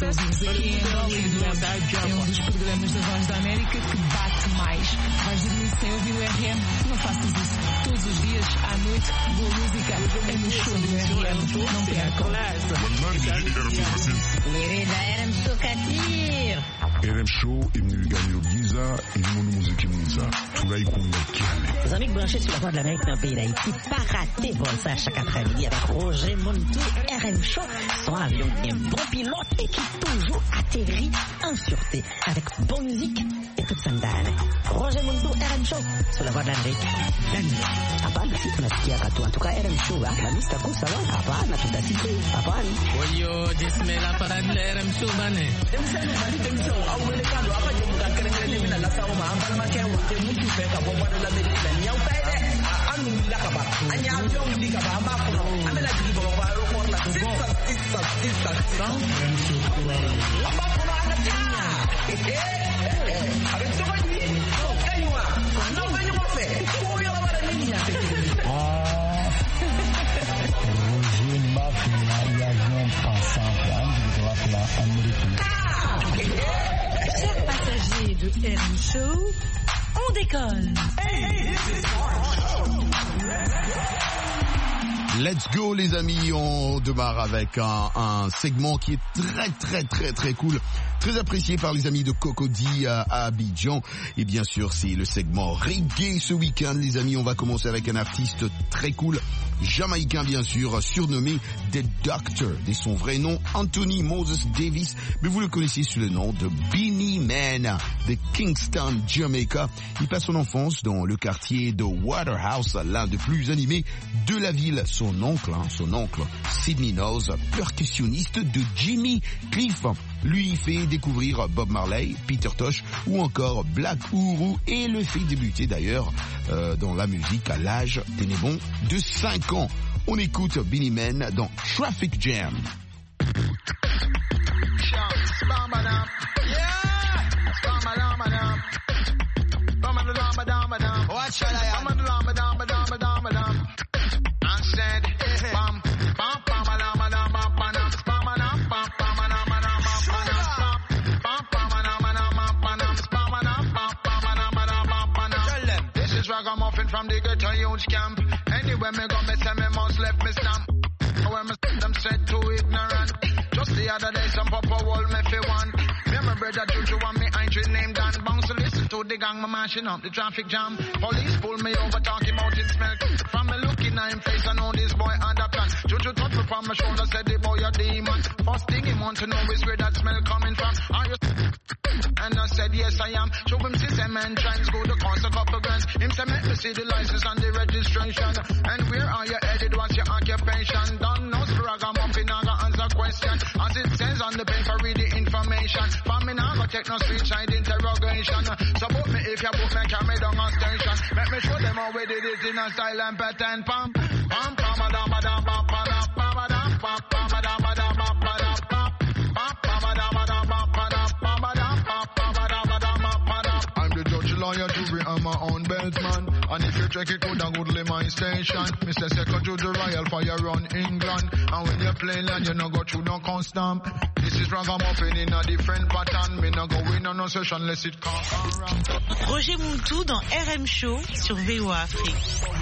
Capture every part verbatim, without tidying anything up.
que ouvimos aqui em Hollywood. É um dos programas da Voz da América que bate mais. Vais dormir sem ouvir o R M? Não faças isso. Todos os dias, à noite, boa música é no show do R M. Não percam. Querida R M Show Katir. R M Show est venu gagner au Giza et le monde musique Giza. Tout là, il compte calme. Les amis branchés sur la Voix de l'Amérique dans le pays d'Haïti, pas raté pour ça chaque après-midi avec Roger Montou, R M Show. Son avion bien bon pilote et qui toujours atterrit en sûreté avec bonne musique et toute sandale. Roger Montou, R M Show sur la Voix de l'Amérique. Hapana, si tunasikia katu. En tout cas, R M Show, la lista kuu sawa. Hapana, tutasikia. Hapana. Oyo, jismela para R M Show bane. Demsani bali demso, au melekano apa je muka kerengene mina la sawa ma ambal ma kewo te mutu fe ka bomba de la medina ni au pede. Anu la ka ba. Anya avion di ka ba amba ko. Amela di ba ba ro ko la. Sisa sisa sisa. Amba ko na ana ta. Eh. Avec ce que dit. Kaiwa. Non ba yo fe. Ko yo ba de ni ya te. Ah. Roger Mafia, l'avion passant là, je dois faire américain. Chers passagers de R M Show, on décolle. Let's go les amis, on démarre avec un, un segment qui est très très très très cool, très apprécié par les amis de Cocody à, à Abidjan. Et bien sûr c'est le segment reggae ce week-end les amis. On va commencer avec un artiste très cool, jamaïcain bien sûr, surnommé The Doctor, de son vrai nom Anthony Moses Davis, mais vous le connaissez sous le nom de Beenie Man de Kingston, Jamaica. Il passe son enfance dans le quartier de Waterhouse, l'un des plus animés de la ville. Son oncle, hein, son oncle Sidney Knowles, percussionniste de Jimmy Cliff, lui fait découvrir Bob Marley, Peter Tosh ou encore Black Uhuru et le fait débuter d'ailleurs euh, dans la musique à l'âge ténébron de cinq ans. On écoute Beenie Man dans Traffic Jam. Ragamuffin from the ghetto youth camp. Anywhere me go, me say me must left me stamp. When me them straight too ignorant. Just the other day, some papa wall me fi one. Me and my brother Juju and me ain't your name Dan. Bounce to listen to the gang, me mashing up the traffic jam. Police pull me over, talking about it smell. From me looking at him face, I know this boy under plan. Juju touch me from my shoulder, said the boy a demon. First thing he want to know is where that smell coming from. Are you? And I said yes I am. Show him system and trends, go to cost a couple grants. Him say make me see the license and the registration. And where are you headed? What's your occupation? Don't know ragamuffin, I got answer question. As it says on the paper, read the information. For me now go take no street side interrogation. So book me if you book me, carry down on station. Let me show them how we did it in a style and pattern. Pam, pam, pam, madam, madam, pam, pam, pam, madam, pam, pam, madam, madam, pam, madam, pam, pam, pam, madam, madam, pam, madam, pam, madam, pam, pam, madam, madam, madam. I'm the judge, lawyer, jury, and my own beltman. And if you check it, could and good my station. Mister Second to the Royal Fire run England. And when you play land, you no go through no constant. This is ragamuffin in a different pattern. Me no go in on no session unless it can't come. Roger Montou dans R M Show sur V O A Afrique.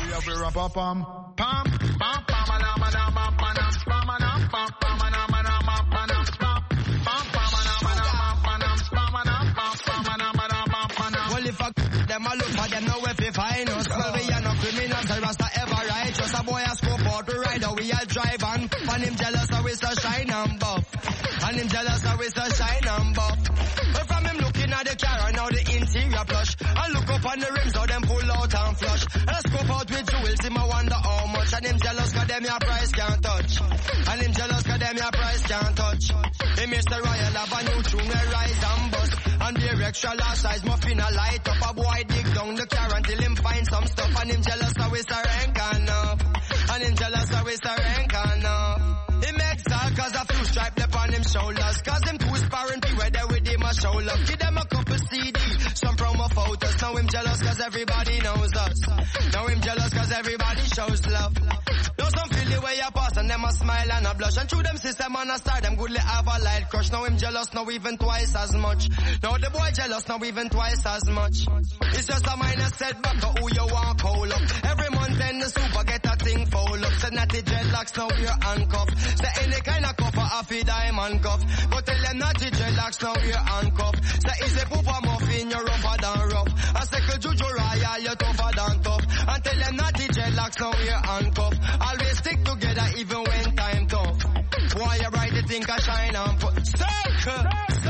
Well, if I them a look for them, know if they find us. Well, we are no criminals, the rasta ever righteous. A boy a scope out to ride, we all drive on. And him jealous, so we so shine and buff. And him jealous, so we so shine and buff. But from him looking at the car, and now the interior plush. I look up on the rims, how them pull out and flush. And I scope out with jewels, him I wonder how much. And him jealous, cause them your price can't touch. And him jealous, cause them your price can't touch. Hey, Mister Royal have a new tune, we rise and bust. And the extra large size muffin a light up. A boy dig down the car until him find some stuff. And him jealous, so we so rank enough. And him jealous, so we so rank enough. He makes all cause a few stripe left on him shoulders. Cause him two sparring be where they with him a show love. Give them a couple C D, some promo photos. Now him jealous cause everybody knows us. Now him jealous cause everybody shows love. Now some feel the way you pass and them a smile and a blush. And through them system and a star, them goodly have a light crush. Now him jealous, now even twice as much. Now the boy jealous, now even twice as much. It's just a minor setback of who you want call up. Every month then the super get a thing fold up. Said natty dreadlocks, now we're handcuffed. Say any kind of cup a feed diamond cuff. But tell them natty dreadlocks, now we're handcuffed. Say is a poop a muffin, you're rougher than rough. A second juju royal, you're tougher than tough. And tell them natty dreadlocks, now we're handcuffed. Always stick together even when time tough. Why you bright the think I shine and put circle.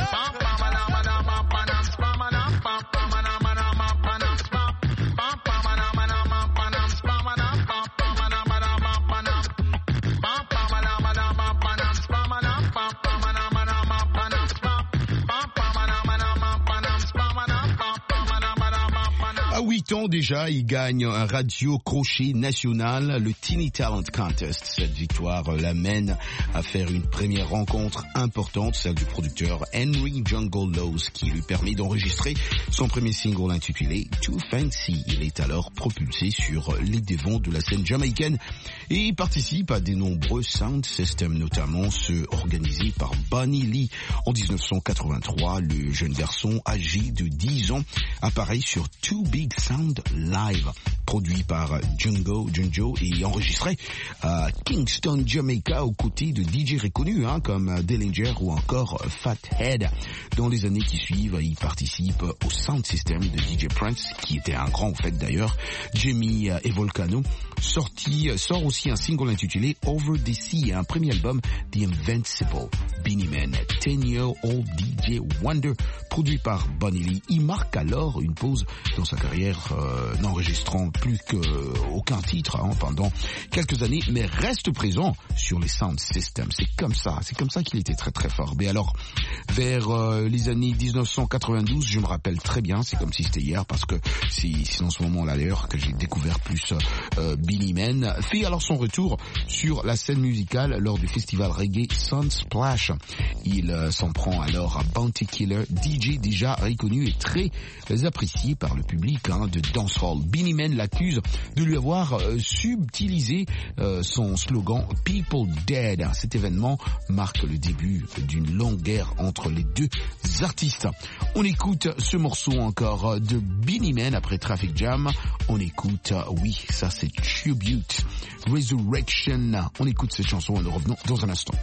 À huit ans déjà, il gagne un radio crochet national, le Teeny Talent Contest. Cette victoire l'amène à faire une première rencontre importante, celle du producteur Henry Jungle Laws, qui lui permet d'enregistrer son premier single intitulé Too Fancy. Il est alors propulsé sur les devants de la scène jamaïcaine et il participe à de nombreux sound systems, notamment ceux organisés par Bunny Lee. En dix-neuf cent quatre-vingt-trois, le jeune garçon âgé de dix ans apparaît sur Too Big Sound Live, produit par Jungo Junjo et enregistré à Kingston, Jamaica, aux côtés de D J reconnus hein, comme Dillinger ou encore Fathead. Dans les années qui suivent, il participe au sound system de D J Prince, qui était un grand au fait d'ailleurs, Jimmy et Volcano. Sorti, sort aussi un single intitulé Over the Sea, un premier album The Invincible. Beenie Man, ten-year-old D J Wonder, produit par Bunny Lee. Il marque alors une pause dans sa carrière, euh, n'enregistrant plus qu'aucun titre hein, pendant quelques années, mais reste présent sur les sound systems. C'est comme ça, c'est comme ça qu'il était très très fort. Mais alors, vers euh, les années dix-neuf cent quatre-vingt-douze, je me rappelle très bien, c'est comme si c'était hier, parce que c'est, c'est dans ce moment-là d'ailleurs que j'ai découvert plus euh, Beenie Man, fait alors son retour sur la scène musicale lors du festival reggae Sunsplash. Il euh, s'en prend alors à Bounty Killer, D J déjà reconnu et très apprécié par le public hein, de dancehall. Beenie Man l'accuse de lui avoir euh, subtilisé euh, son slogan People Dead. Cet événement marque le début d'une longue guerre entre les deux artistes. On écoute ce morceau encore de Beenie Man après Traffic Jam. On écoute, euh, oui, ça c'est Tribute, Resurrection. On écoute cette chanson et nous revenons dans un instant.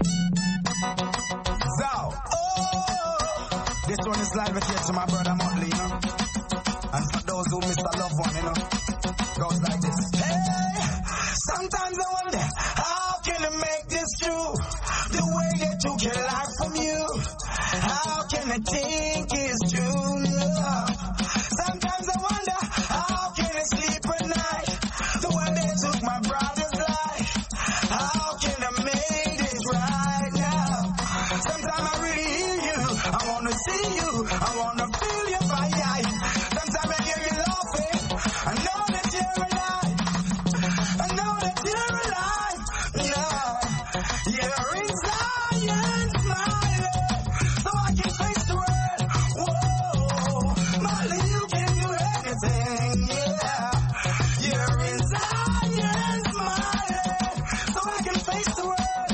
So, oh, this one is live here to my brother Motley, you know. And for those who miss a loved one, you know, goes like this. Hey, sometimes I wonder, how can I make this true? The way they took your life from you. How can I think it's true? No. Sometimes I wonder, how can I sleep at night? The way they took my brother's life. How can I make this right now? Sometimes I really hear you. I wanna see you. I wanna feel your fire. Sometimes I hear you laughing. I know that you're alive. I know that you're alive. No, you're inside and smiling, so I can face the world. Whoa, Molly, you can do anything. Yeah, you're inside and smiling, so I can face the world.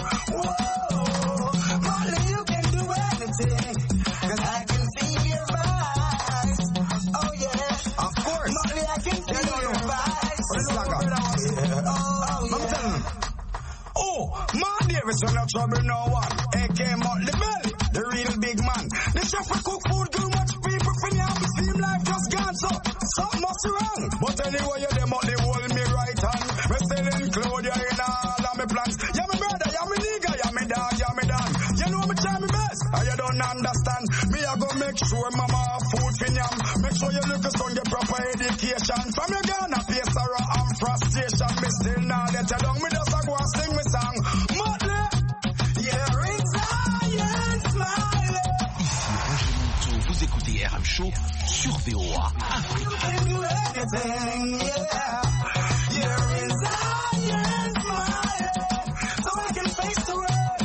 Whoa, Molly, you can do anything, 'cause I can see your vibes. Oh yeah, of course. Molly, I can see your vibes. Yeah. Oh yeah. Oh, my Davis when no trouble no one. A K Motley Belly, the real big man. The chef will cook food, too much people for now. It seem life just gone so, something must wrong. But anyway, you them Motley hold me right hand. Me still include you in all of me plans. Yeah, me brother, yeah, me nigga, yeah, me dog, yeah, me dog. You know me try me best, and you don't understand. Me I go make sure mama have food for yam. Make sure your little son get proper education. From your gun, a face sorrow and frustration. Me still now let you down. Me just a go and sing me song. Motley, you're inside and smiling. Ici Roger Monteau, vous écoutez R M Show sur V O A. You can do anything, yeah. You're inside and smiling, so I can face the world.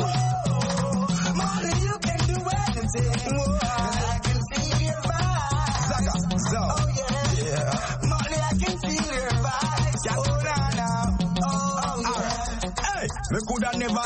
Whoa, Molly, you can do anything. Whoa, 'cause I can see your vibes. Zaga, zo. Oh yeah, yeah. Molly, I can feel your vibes. Oh na na, oh yeah.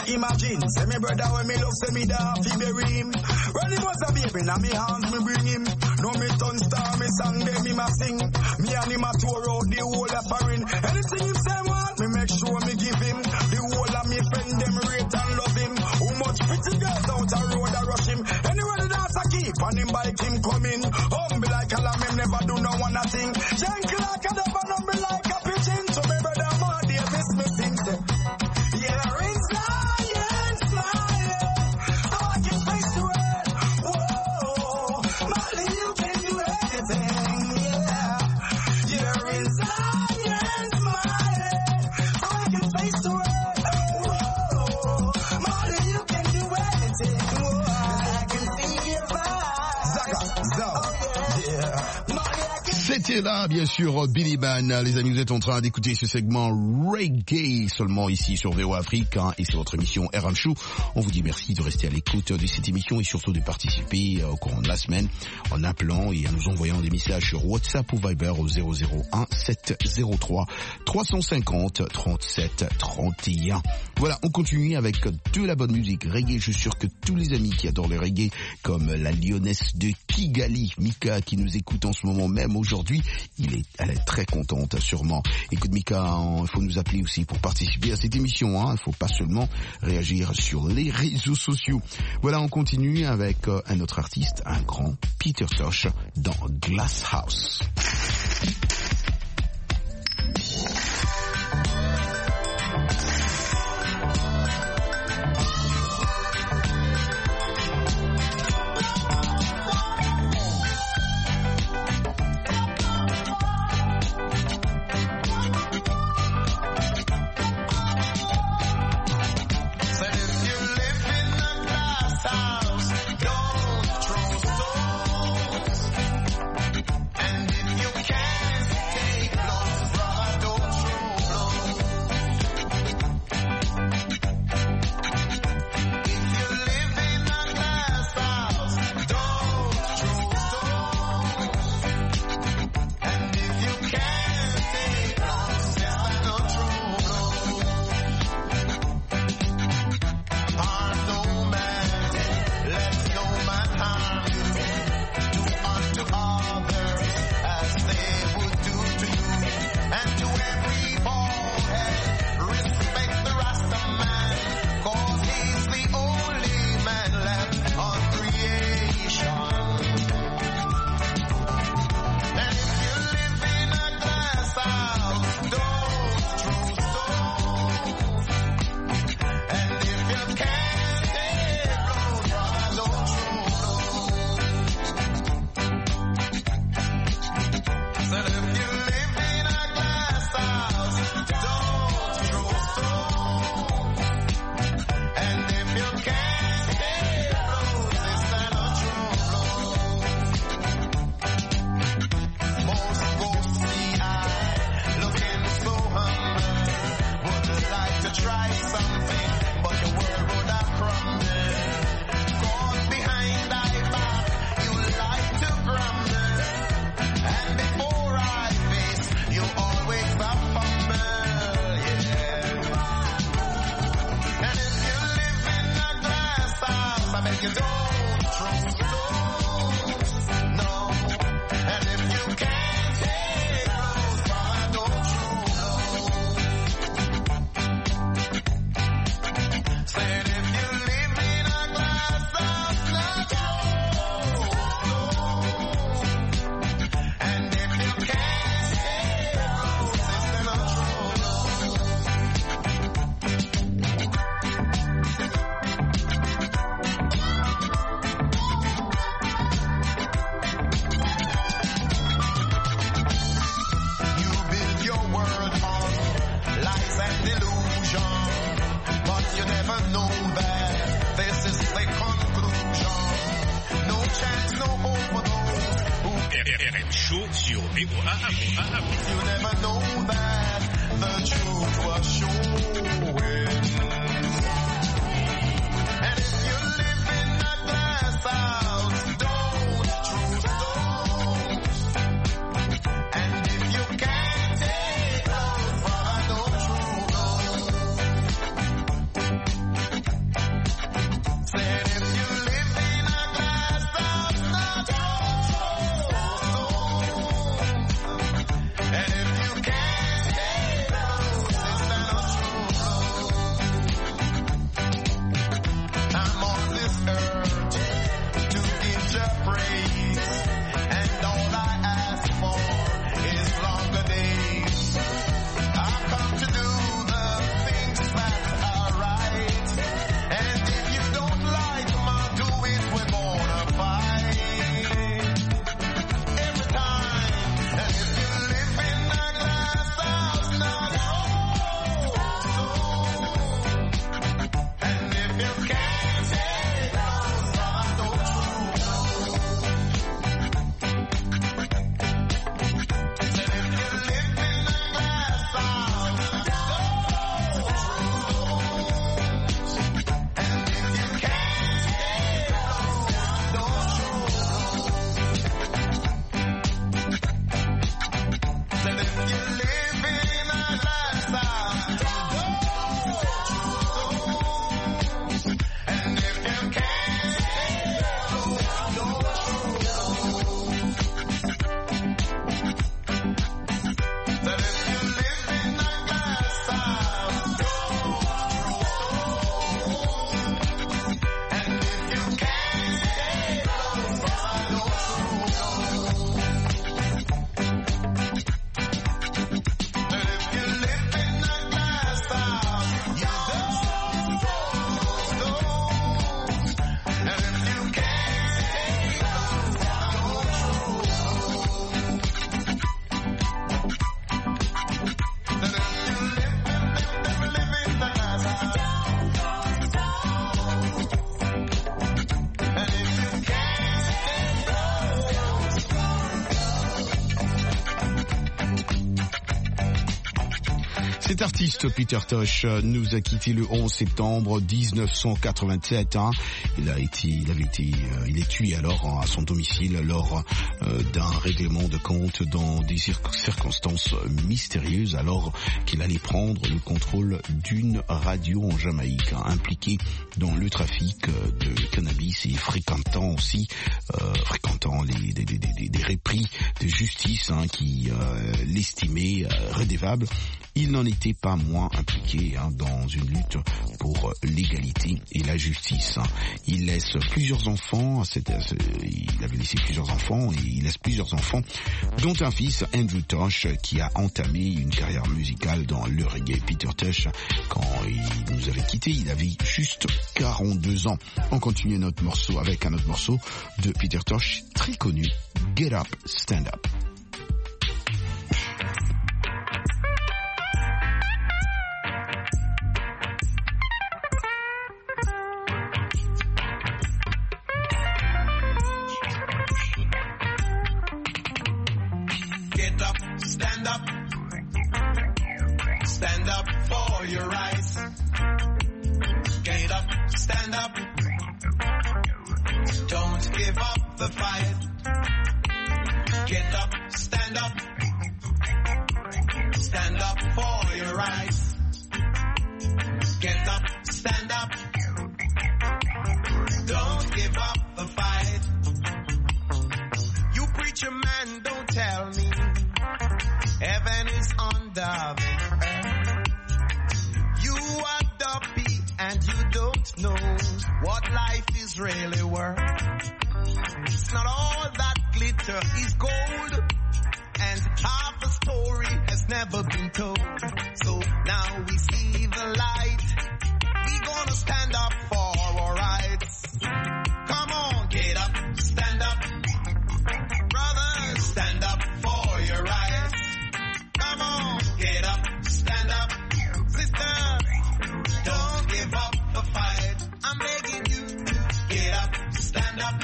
imagine. Say me brother when me love, say me da fi bury him. When he was a baby, now me hands me bring him. No me turn star, me sang them him a sing. Me and him a tour out the whole of foreign. Anything him say want, me make sure me give him. The whole of me friend them rate and love him. How much pretty girls out a road a rush him. Anywhere the dance a keep and him bike him coming. Humble like a lamb, him never do no one a thing. Gentle like a dove and humble like a pigeon. So me brother Ma Davis me sing say, yeah, in Zion smile, so I can face the world. Whoa, Molly, you can do anything, yeah. You're in Zion smile, so I can face the world. Whoa, Molly, you can do anything. Whoa, I can see your vibe. Zaka, Zao, yeah. Molly, I can. C'était là, bien sûr, Billy Ban. Les amis, vous êtes en train d'écouter ce segment reggae seulement ici sur V O Afrique, hein, et c'est votre émission R M Show. On vous dit merci de rester à l'écoute de cette émission et surtout de participer euh, au courant de la semaine en appelant et en nous envoyant des messages sur WhatsApp ou Viber au zéro zéro un sept zéro trois trois cent cinquante trente-sept trente et un. Voilà, on continue avec de la bonne musique reggae. Je suis sûr que tous les amis qui adorent le reggae, comme la lyonnaise de Kigali, Mika, qui nous écoute en ce moment même aujourd'hui, il est, elle est très contente sûrement. Écoute Mika, il faut nous appeler aussi pour participer à cette émission, hein. Il faut pas seulement réagir sur les réseaux sociaux. Voilà, on continue avec euh, un autre artiste, un grand Peter Tosh dans Glass House. Cet artiste, Peter Tosh, nous a quitté le onze septembre dix-neuf cent quatre-vingt-sept. Hein. Il a été, il avait été, euh, il est tué alors à son domicile lors euh, d'un règlement de compte dans des cir- circonstances mystérieuses, alors qu'il allait prendre le contrôle d'une radio en Jamaïque, hein, impliquée dans le trafic de cannabis et fréquentant aussi, euh, fréquentant les, des, des, des, des répris de justice hein, qui euh, l'estimaient euh, redevable. Il n'en était pas moins impliqué hein, dans une lutte pour l'égalité et la justice. Hein. Il laisse plusieurs enfants, c'est, c'est, il avait laissé plusieurs enfants et il laisse plusieurs enfants, dont un fils, Andrew Tosh, qui a entamé une carrière musicale dans le reggae. Peter Tosh, quand il nous avait quittés, il avait juste quarante-deux ans. On continue notre morceau avec un autre morceau de Peter Tosh, très connu, Get Up, Stand Up. Stand up, stand up for your rights. Get up, stand up. Don't give up the fight. Get up, stand up. Stand up for your rights. Get up, stand up. Don't give up the fight. You preacher man, don't tell me heaven is under the earth. You are dopey and you don't know what life is really worth. It's not all that glitter is gold, and half the story has never been told. So now we see the light. We gonna stand up for our rights. Come on, get up, stand up. Brothers, stand up for your rights. Come on, get up, stand up. Sisters, don't give up the fight. I'm begging you to get up, stand up.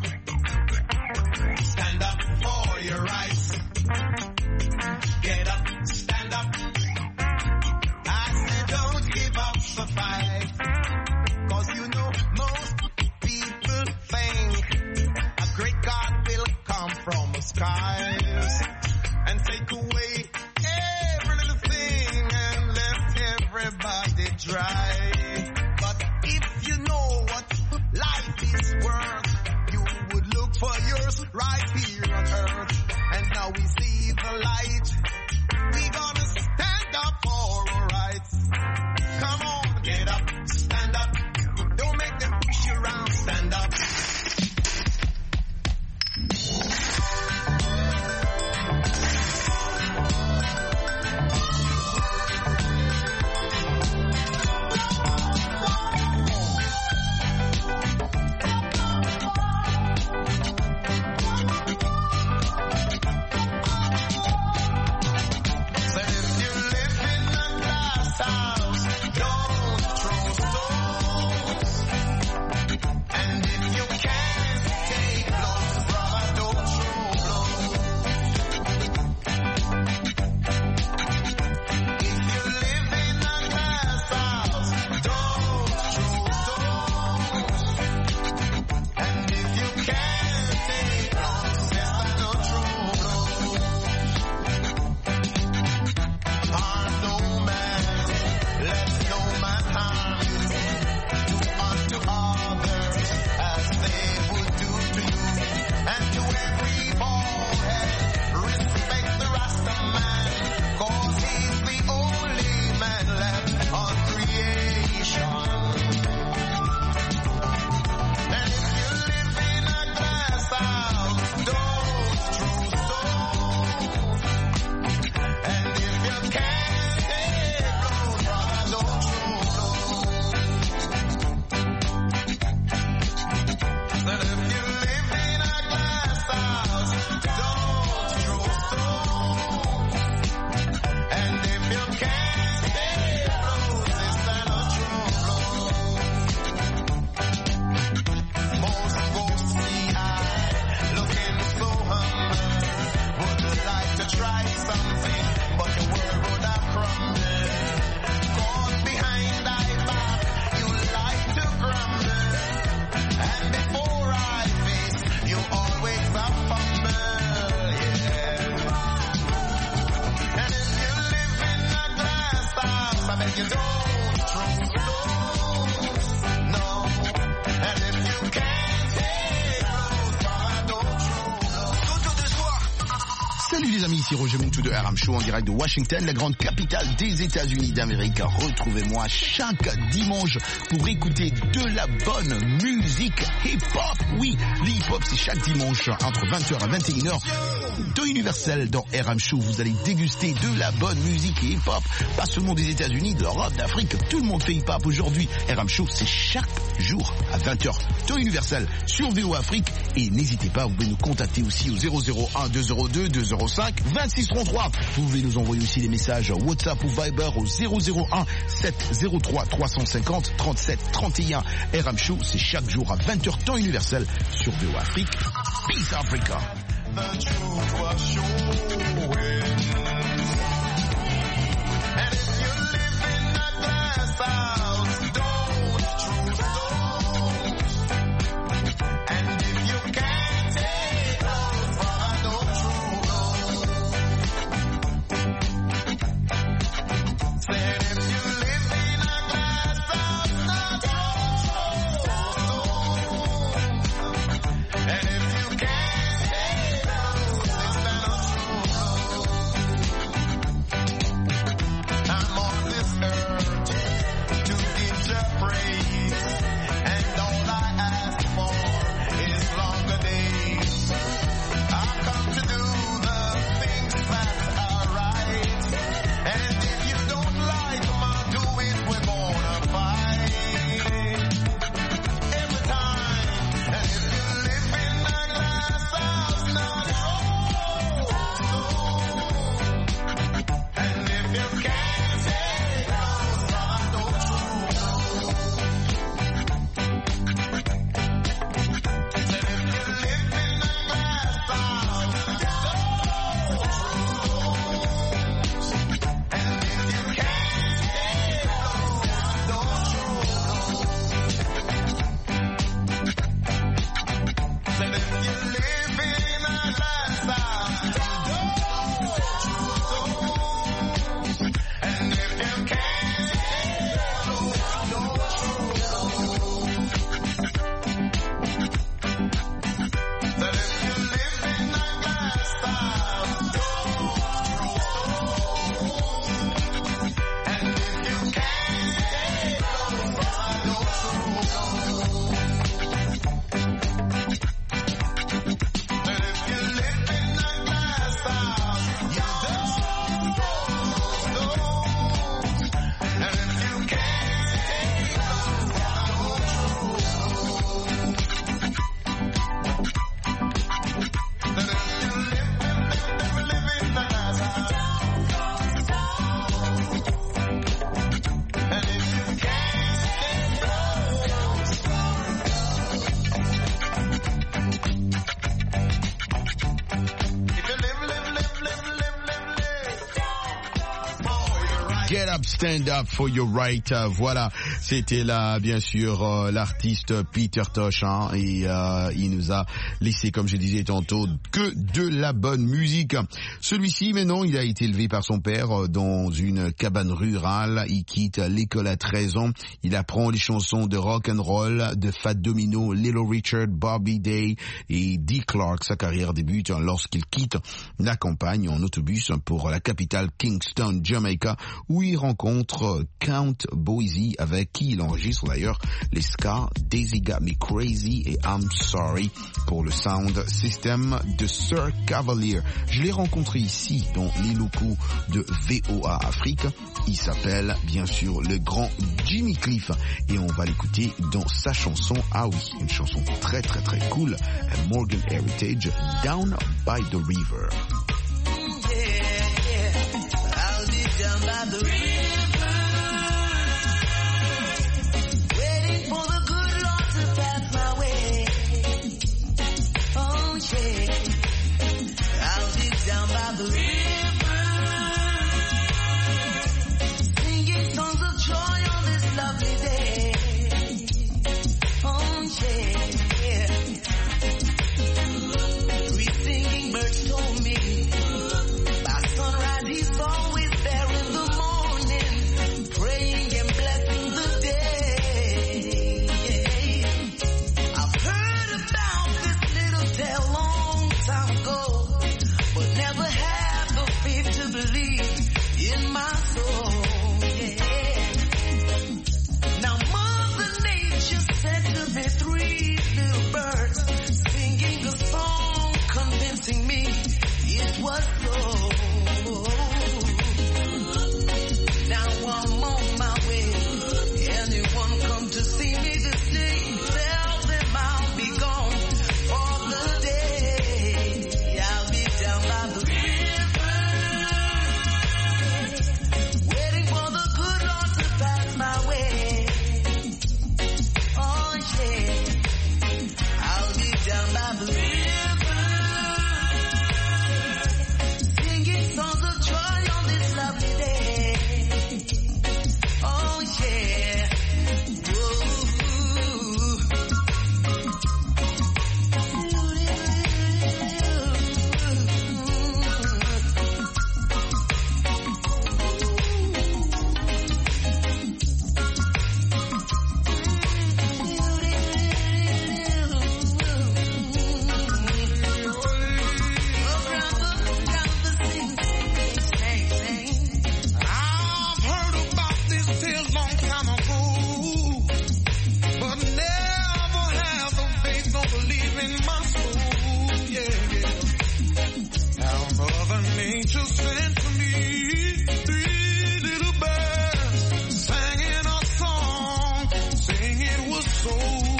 Stand up for your rights. Get up, stand up. I said don't give up the fight. Cause you know most people think a great God will come from the skies and take away every little thing and left everybody dry. But if you know what life is worth, you would look for yours right here on earth. And now we see the light. We gonna stand up for our rights. Come on, get up, stand up. Don't make them push you around, stand up. Try something, but the world would have crumbled. les amis, ici Roger Montou de R M Show en direct de Washington, la grande capitale des États-Unis d'Amérique. Retrouvez-moi chaque dimanche pour écouter de la bonne musique hip-hop. Oui, le hip-hop c'est chaque dimanche entre vingt heures à vingt et une heures. De Universel dans R M Show, vous allez déguster de la bonne musique hip-hop. Pas seulement des États-Unis, d'Europe, d'Afrique, tout le monde fait hip-hop aujourd'hui. R M Show c'est chaque jour à vingt heures. De Universel sur V O Afrique. Et n'hésitez pas, vous pouvez nous contacter aussi au zéro zéro un deux zéro deux deux zéro cinq vingt-six trente-trois. Vous pouvez nous envoyer aussi des messages WhatsApp ou Viber au zéro zéro un sept zéro trois trois cent cinquante trente-sept trente et un. R M Show, c'est chaque jour à vingt heures temps universel sur V O Afrique. Peace Africa. The truth was showing. And if you live in a glass house, don't choose stone. And if you can't take those for no true. Said if you live in a glass house, don't choose stone. And if you can't Get up, stand up for your right. Euh, voilà, c'était là, bien sûr, euh, l'artiste Peter Tosh, hein, et euh, il nous a laissé, comme je disais tantôt, que de la bonne musique. Celui-ci, maintenant, il a été élevé par son père euh, dans une cabane rurale. Il quitte l'école à treize ans. Il apprend les chansons de rock and roll de Fat Domino, Little Richard, Bobby Day et Dee Clark. Sa carrière débute lorsqu'il quitte la campagne en autobus pour la capitale Kingston, Jamaica, où il rencontre Count Boise, avec qui il enregistre d'ailleurs les ska Daisy Got Me Crazy et I'm Sorry pour le sound system de Sir Cavalier. Je l'ai rencontré ici dans les locaux de V O A Afrique. Il s'appelle bien sûr le grand Jimmy Cliff et on va l'écouter dans sa chanson, ah oui, une chanson très très très cool, Morgan Heritage, Down by the River. Down by the river, waiting for the good Lord to pass my way. Oh yeah, I'll dig down by the river, singing songs of joy on this lovely day. Oh yeah, sweet singing birds told me by sunrise he's always there in the morning. in my soul, yeah, yeah. Now Mother Nature sent to me three little birds, singing a song, saying it was so.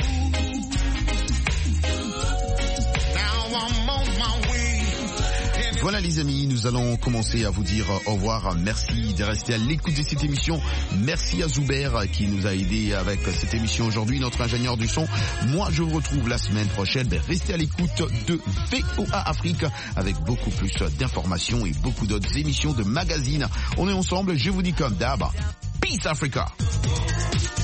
Now I'm on my way. Voilà les amis, nous allons commencer à vous dire au revoir. Merci de rester à l'écoute de cette émission. Merci à Zuber qui nous a aidé avec cette émission aujourd'hui, notre ingénieur du son. Moi je vous retrouve la semaine prochaine. Ben, restez à l'écoute de V O A Afrique avec beaucoup plus d'informations et beaucoup d'autres émissions de magazines. On est ensemble, je vous dis comme d'hab, Peace Africa.